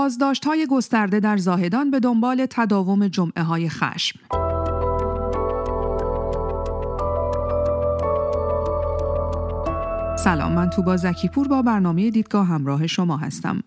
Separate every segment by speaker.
Speaker 1: بازداشت‌های گسترده در زاهدان به دنبال تداوم جمعه‌های خشم. سلام، من توبا زکیپور با برنامه دیدگاه همراه شما هستم.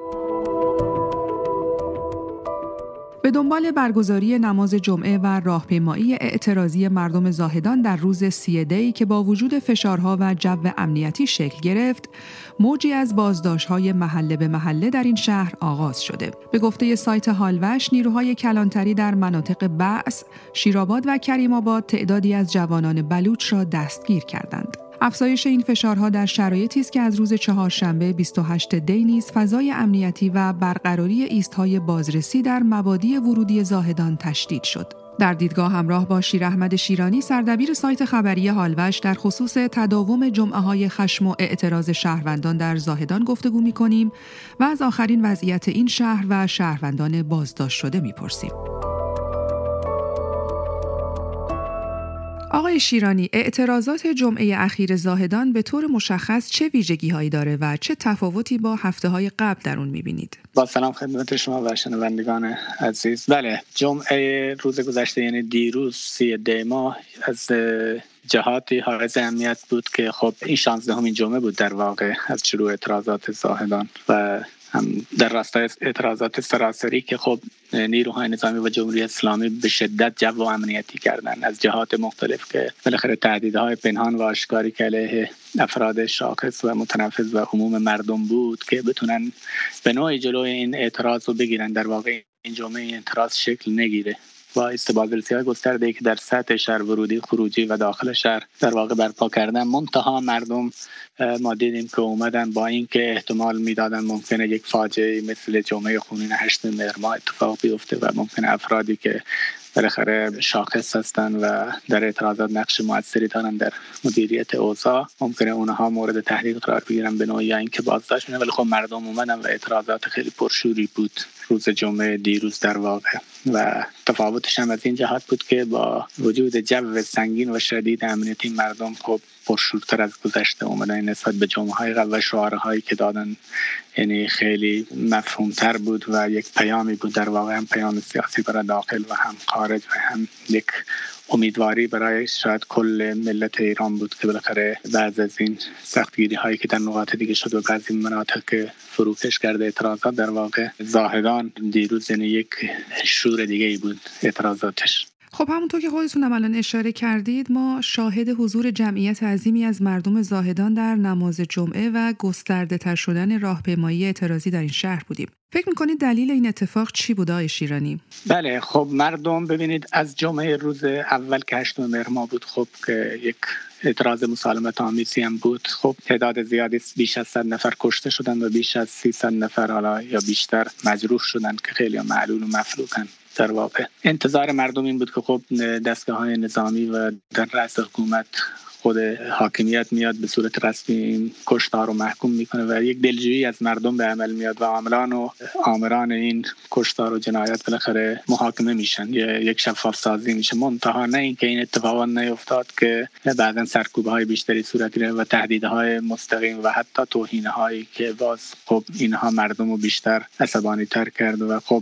Speaker 1: به دنبال برگزاری نماز جمعه و راهپیمایی اعتراضی مردم زاهدان در روز 30 دی که با وجود فشارها و جو امنیتی شکل گرفت، موجی از بازداشت‌های محله به محله در این شهر آغاز شده. به گفته سایت هالوش، نیروهای کلانتری در مناطق بعث، شیرآباد و کریم آباد تعدادی از جوانان بلوچ را دستگیر کردند. افزایش این فشارها در شرایطی است که از روز چهارشنبه 28 دی نیز فضای امنیتی و برقراری ایست‌های بازرسی در مبادی ورودی زاهدان تشدید شد. در دیدگاه همراه با شیر احمد شیرانی، سردبیر سایت خبری هالوش، در خصوص تداوم جمعه‌های خشم و اعتراض شهروندان در زاهدان گفتگو می‌کنیم و از آخرین وضعیت این شهر و شهروندان بازداشت شده می‌پرسیم. آقای شیرانی، اعتراضات جمعه اخیر زاهدان به طور مشخص چه ویژگی‌هایی داره و چه تفاوتی با هفته‌های قبل در اون می‌بینید؟
Speaker 2: با سلام خدمت شما و شنوندگان عزیز. بله، جمعه روز گذشته یعنی دیروز 30 دی ماه از جهاتی حائز اهمیت بود که خب این 16مین جمعه بود در واقع از شروع اعتراضات زاهدان و هم در راستای اعتراضات سراسری که خب نیروهای نظامی و جمهوری اسلامی به شدت جو امنیتی کردن از جهات مختلف که بالاخره تهدیدهای پنهان و آشکاری که علیه افراد شاخص و متنفذ و عموم مردم بود که بتونن به نوعی جلوی این اعتراض رو بگیرن. در واقع این جمعه این اعتراض شکل نگیره و استباق‌رسی‌های گسترده‌ای که در سطح شهر، ورودی، خروجی و داخل شهر در واقع برپا کردن. منتها مردم ما دیدیم که اومدن با اینکه احتمال میدادن ممکنه یک فاجعه مثل جمعه خونین 8 مهر ماه اتفاق بیفته و ممکنه افرادی که بالاخره شاخص هستن و در اعتراضات نقش موثری دارن در مدیریت اوضاع، ممکنه اونها مورد تهدید قرار بگیرن به نوعی اینکه بازداشت میشن. ولی خب مردم اومدن و اعتراضات خیلی پرشوری بود روز جمعه دیروز در واقع و تفاوتش هم از این جهت بود که با وجود جو سنگین و شدید امنیتی مردم خب پرشورتر از گذشته اومدن نسبت به جمعه‌های قبل و شعارهایی که دادن، یعنی خیلی مفهومتر بود و یک پیامی بود در واقع، هم پیام سیاسی برای داخل و هم خارج و هم یک امیدواری برای شاید کل ملت ایران بود که بالاخره بعض از این سختگیری هایی که در نقاط دیگه شد و بعضی مناطق که فروکش کرده اعتراضات، در واقع زاهدان دیروز یعنی یک شور دیگه ای بود اعتراضاتش.
Speaker 1: خب همونطور که خودتون هم الان اشاره کردید، ما شاهد حضور جمعیت عظیمی از مردم زاهدان در نماز جمعه و گسترده تر شدن راهپیمایی اعتراضی در این شهر بودیم. فکر می‌کنید دلیل این اتفاق چی بود آقای شیرانی؟
Speaker 2: بله، خب مردم ببینید از جمعه روز اول که 8 مهر ماه بود، خب که یک اعتراض مسالمت آمیزی هم بود، خب تعداد زیادی بیش از 100 نفر کشته شدن و بیش از 300 نفر حالا یا بیشتر مجروح شدن که خیلی معلول و مفلوکن. در واقع انتظار مردم این بود که خب دستگاه‌های نظامی و در رأس حکومت خود حاکمیت میاد به صورت رسمی کشتار رو محکوم میکنه و یک دلجویی از مردم به عمل میاد و عاملان و آمران این کشتار و جنایت بالاخره محاکمه میشن یا یک شفاف سازی میشه. منتها نه اینکه این اتفاقات نیفتاد که بعضا سرکوب‌های بیشتری صورت گرفت و تهدیدهای مستقیم و حتی توهین‌هایی که باز خب اینها مردم رو بیشتر عصبانی تر کرد و خب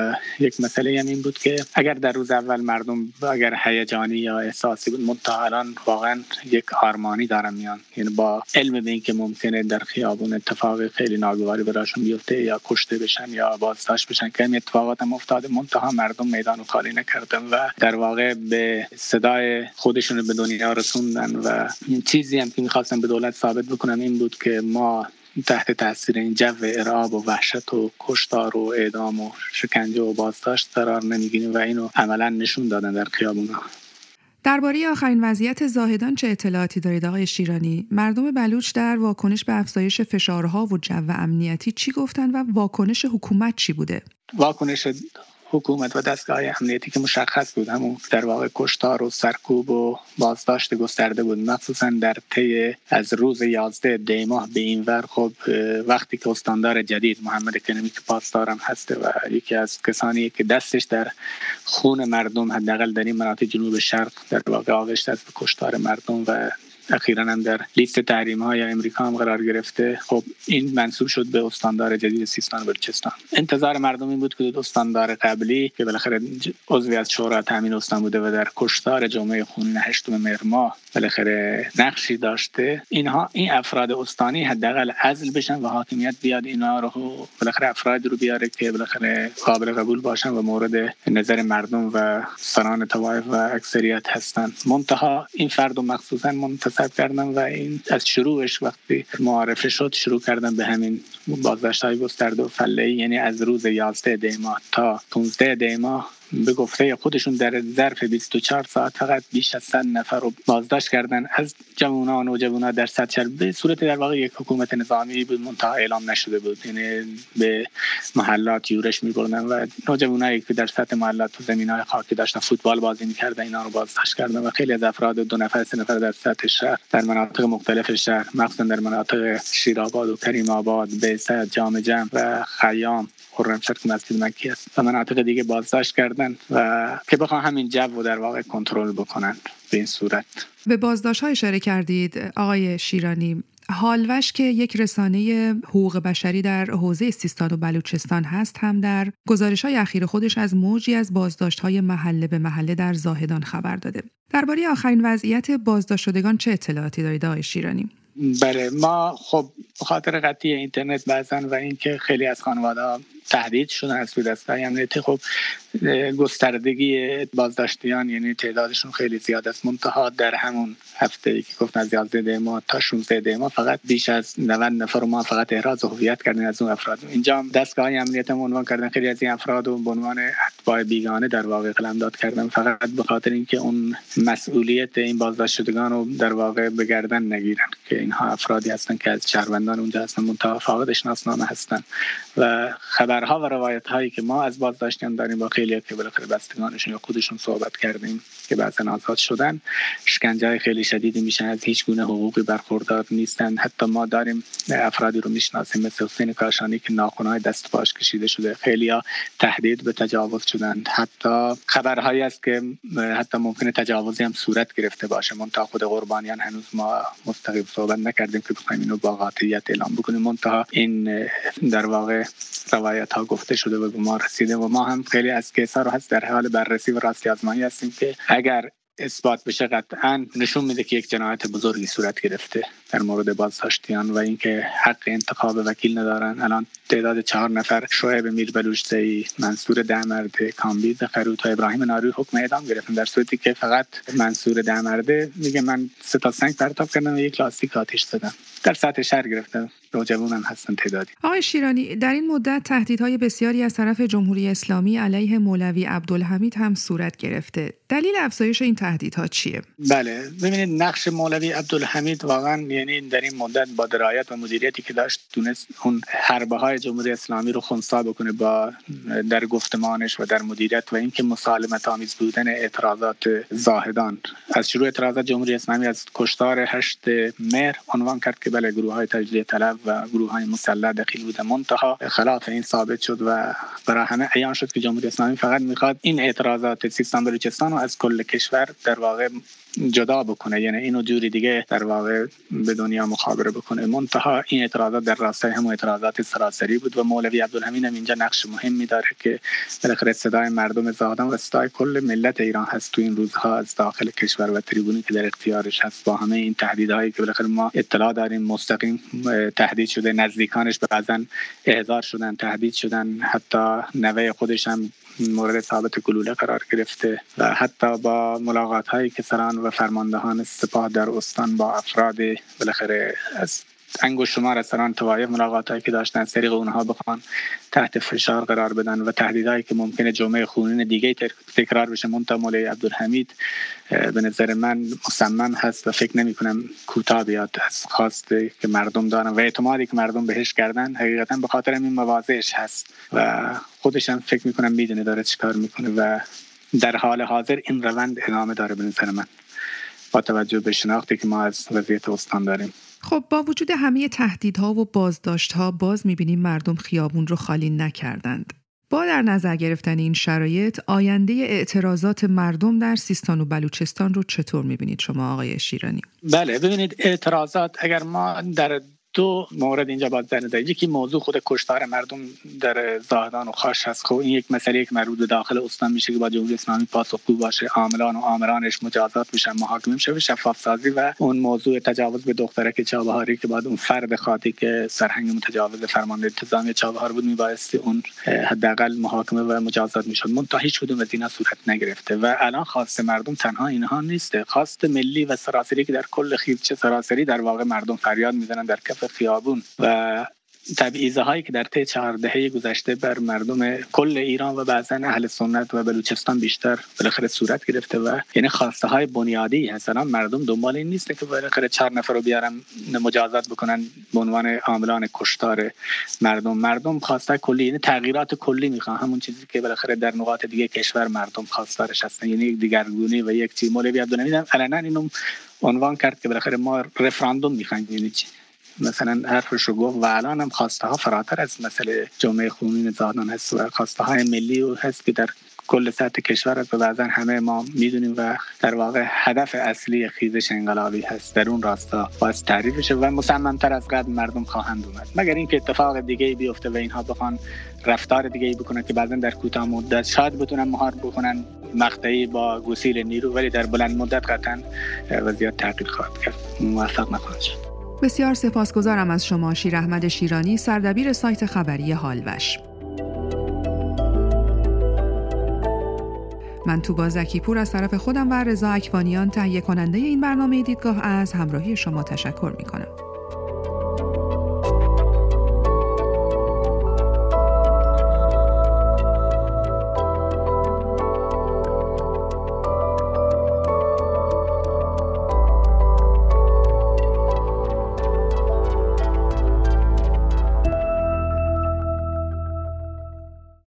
Speaker 2: یک مسئله هم این بود که اگر در روز اول مردم اگر هیجانی یا احساسی بود، منتها الان واقعا یک آرمانی دارن میان، یعنی با علم به این که ممکنه در خیابون اتفاق خیلی ناگواری براشون بیفته یا کشته بشن یا بازداشت بشن که این اتفاقات هم افتاده، منتها مردم میدان رو خالی نکردن و در واقع به صدای خودشون به دنیا رسوندن و این چیزی هم که میخواستن به دولت ثابت بکنن این بود که ما تحت تاثیر این جو ارعاب و وحشت و کشتار و اعدام و شکنجه و بازداشت قرار نمیگیریم و اینو عملا نشون دادن در خیابونا.
Speaker 1: درباره آخرین وضعیت زاهدان چه اطلاعاتی دارید آقای شیرانی؟ مردم بلوچ در واکنش به افزایش فشارها و جو امنیتی چی گفتن و واکنش حکومت چی بوده؟
Speaker 2: واکنش حکومت و دستگاه امنیتی که مشخص بود، همون در واقع کشتار و سرکوب و بازداشت گسترده بود، مخصوصا در طی از روز 11 دی ماه به این ور. خب وقتی که استاندار جدید محمد کنیمی که پاسدارم هسته و یکی از کسانی که دستش در خون مردم حداقل در این مناطق جنوب شرق در واقع آغشته است به کشتار مردم و اخیراً هم در لیست تحریم‌های امریکا هم قرار گرفته. خب این منسوب شد به استاندار جدید سیستان و بلوچستان. انتظار مردم این بود که استاندار قبلی که بالاخره عضوی از شورای تامین استان بوده و در کشتار جمعه خونین 8 مهر ماه بالاخره نقشی داشته، این افراد استانی حداقل عزل بشن و حاکمیت بیاد اینا رو بالاخره افراد رو بیاره که بالاخره قابل قبول باشن و مورد نظر مردم و سران طوایف و اکثریت هستن. منتها این فرد مخصوصا منتصب کردن و این از شروعش وقتی معارفه شد شروع کردن به همین بازداشت‌های گسترده و فله‌ای، یعنی از روز 11 دی ماه تا 15 دی ماه به گفته خودشون در ظرف 24 ساعت فقط بیش از 100 نفر رو بازداشت کردن از جوانان و نوجوانان در سطح شهر به صورت در واقع یک حکومت نظامی بود، منتها اعلام نشده بود. یعنی به محلات یورش می‌بردن و نوجوانایی که در سطح محلات تو زمین‌های خاکی داشتن فوتبال بازی می‌کردن اینا رو بازداشت کردن و خیلی از افراد 2 نفر 3 نفر در سطح شهر در مناطق مختلف شهر، مخصوصا در مناطق شیرآباد و کریم آباد، بیضه، جام جم و خیام، خرمشهر که مسجد مکی است و مناطق دیگه بازداشت کردن و که بخوان همین جو رو در واقع کنترل بکنن. به این صورت
Speaker 1: به بازداشت‌ها اشاره کردید آقای شیرانی. حالوش که یک رسانه حقوق بشری در حوزه سیستان و بلوچستان هست هم در گزارش‌های اخیر خودش از موجی از بازداشت‌های محله به محله در زاهدان خبر داده. درباره آخرین وضعیت بازداشت شدگان چه اطلاعاتی دارید آقای شیرانی؟
Speaker 2: بله، ما خب به خاطر قطعی اینترنت بعضن و اینکه خیلی از خانواده‌ها تهدید شدن از سوی دستگاه امنیتی، خب گستردگی بازداشتیان یعنی تعدادشون خیلی زیاد است. منتها در همون هفته‌ای که گفتن از 11 دی ماه تا 16 دی ماه فقط بیش از 90 نفر رو ما فقط احراز هویت کردن از اون افراد. اینجا دستگاه امنیتی عنوان کردن خیلی از این افراد رو به عنوان اتباع بیگانه در واقع قلمداد کردن، فقط به خاطر اینکه اون مسئولیت این بازداشت شدگان رو در واقع به گردن نگیرن که اینها افرادی هستن که از شهروندان اونجا هستن، منتها فاقد شناسنامه هستن. و خبرها و روایت‌هایی که ما از بازداشتیان داریم با خیلی که بالاخره بستگانشون یا خودشون صحبت کردیم که بعضن آزاد شدن، شکنجه‌های خیلی شدیدی میشن، از هیچ گونه حقوقی برخوردار نیستن. حتی ما داریم افرادی رو میشناسیم مثل حسین کاشانی که ناخن‌های دست پاش کشیده شده، خیلیا تهدید به تجاوز شدند. حتی خبرهایی است که حتی ممکنه تجاوزی هم صورت گرفته باشه، منتها خود قربانیان هنوز ما مستقیم صحبت نکردیم که بخوایم اینو با قاطعیت اعلام بکنیم. منتها این در واقع روایت‌ها گفته شده و به ما رسیده و ما هم خیلی از کیس‌ها رو هست در حال بررسی و راستی آزمایی هستیم که اگر اثبات بشه قطعاً نشون میده که یک جنایت بزرگی صورت گرفته در مورد بازداشتیان و اینکه حق انتخاب وکیل ندارن. الان تعداد 4 نفر، شعیب میربلوچی، منصور دهمرده، کامبیز خروت و ابراهیم ناروی حکم اعدام گرفتن، در صورتی که فقط منصور دهمرده میگه من 3 تا سنگ پرتاب کردم و یک لاستیک آتش زدم. در سطح شهر گرفتن، نوجوان هم هستن تعدادی.
Speaker 1: آقای شیرانی، در این مدت تهدیدهای بسیاری از طرف جمهوری اسلامی علیه مولوی عبدالحمید هم صورت گرفته. دلیل افزایش این تهدیدها چیه؟
Speaker 2: بله، ببینید نقش مولوی عبدالحمید واقعا یعنی در این مدت با درایت و مدیریتی که داشت تونست اون حربه‌های جمهوری اسلامی رو خنثی بکنه با در گفتمانش و در مدیریت و اینکه مسالمت آمیز بودن اعتراضات زاهدان. از شروع اعتراضات جمهوری اسلامی از کشتار 8 مهر عنوان کرد که بله گروه‌های تجزیه طلب و گروه‌های مسلح دخیل بودند، منتها خلاف این ثابت شد و برای همه عیان شد که جمهوری اسلامی فقط می‌خواد این اعتراضات سیستان بلوچستان رو از کل کشور در واقع جدا بکنه، یعنی اینو جوری دیگه در واقع به دنیا مخابره بکنه. منتها این اعتراضات در راستای همون اعتراضات سراسری بود و مولوی عبدالحمید هم اینجا نقش مهمی داره که بالاخره صدای مردم زاهدان و صدای کل ملت ایران هست تو این روزها از داخل کشور و تریبونی که در اختیارش هست. با همه این تهدیدهایی که بالاخره ما اطلاع داریم مستقیم تهدید شده، نزدیکانش بعضن احضار شدن، تهدید شدن، حتی نوه خودش هم مورد ثابت گلوله قرار گرفته و حتی با ملاقات هایی که سران و فرماندهان سپاه در استان با افراد بالاخره از انگشت شمار از سران طوایف ملاقات هایی که داشتن از طریق اونها بخوان تحت فشار قرار بدن و تهدیدهایی که ممکنه جمعه خونین دیگه تکرار بشه. منتها مولوی عبدالحمید به نظر من مصمم هست و فکر نمی کنم کوتاه بیاد از خواسته که مردم دارن و اعتمادی که مردم بهش کردن. حقیقتا به خاطر این مواضعش هست و خودش هم فکر میکنم میدونه داره چیکار میکنه و در حال حاضر این روند ادامه داره به نظر من با توجه به شناختی که ما از وضعیت استان داریم.
Speaker 1: خب با وجود همه تهدیدها و بازداشتها باز میبینیم مردم خیابون رو خالی نکردند. با با در نظر گرفتن این شرایط، آینده اعتراضات مردم در سیستان و بلوچستان رو چطور می‌بینید شما آقای شیرانی؟
Speaker 2: بله، ببینید اعتراضات اگر ما در دو مورد اینجا باید در نظر، یکی موضوع خود کشتار مردم در زاهدان و خاش هست. خب این یک مسئله که مربوط به داخل استان میشه که با جمهوری اسلامی پاسخگو باشه، عاملان و آمرانش مجازات بشن، محاکمه بشه، شفاف سازی و اون موضوع تجاوز به دخترک چابهاری که بعد اون فرد خاطی که سرهنگ متجاوز فرمانده انتظامی چابهار بود میبایستی اون حداقل محاکمه و مجازات میشد. منتها هیچ کدوم از اینا صورت نگرفته و الان خواست مردم تنها اینها نیست، خواست ملی و سراسری که در کل خیزش سراسری در واقع مردم فریاد میزنن در کف خیابون و تبعیض هایی که در طی 4 دهه گذشته بر مردم کل ایران و بعضا اهل سنت و بلوچستان بیشتر بالاخره صورت گرفته و یعنی خواسته های بنیادی هستن. مردم دنبال این نیست که بالاخره 4 نفر رو بیارن مجازات بکنن به عنوان عاملان کشتار مردم خواسته کلی، یعنی تغییرات کلی میخوان، همون چیزی که بالاخره در نقاط دیگه کشور مردم خواستارش هستن، یعنی یک دیگرگونی و یک چیز مولوی عبدالحمید علنا اینو عنوان کرد که بالاخره ما رفراندوم میخوایم. یعنی مثلا حرفش رو گفت و الان هم خواسته ها فراتر از مسئله جامعه خونین زاهدان هست و خواسته های ملی و هست که در کل سطح کشور است و بعضا همه ما میدونیم و در واقع هدف اصلی خیزش انقلابی هست در اون راستا باید تعریف بشه و مصمم‌تر از قبل مردم خواهند اومد، مگر اینکه اتفاق دیگه‌ای بیفته و اینها بخوان رفتار دیگه‌ای بکنن که بعضا در کوتاه مدت شاید بتونن مهار بکنن مقطعی با گسیل نیرو، ولی در بلند مدت قطعا وضعیت تغییر خواهد کرد، موفق نخواهد شد.
Speaker 1: بسیار سپاسگزارم از شما شیر احمد شیرانی، سردبیر سایت خبری هالوش. من توبا زکیپور از طرف خودم و رضا اکوانیان تهیه کننده این برنامه دیدگاه از همراهی شما تشکر می‌کنم.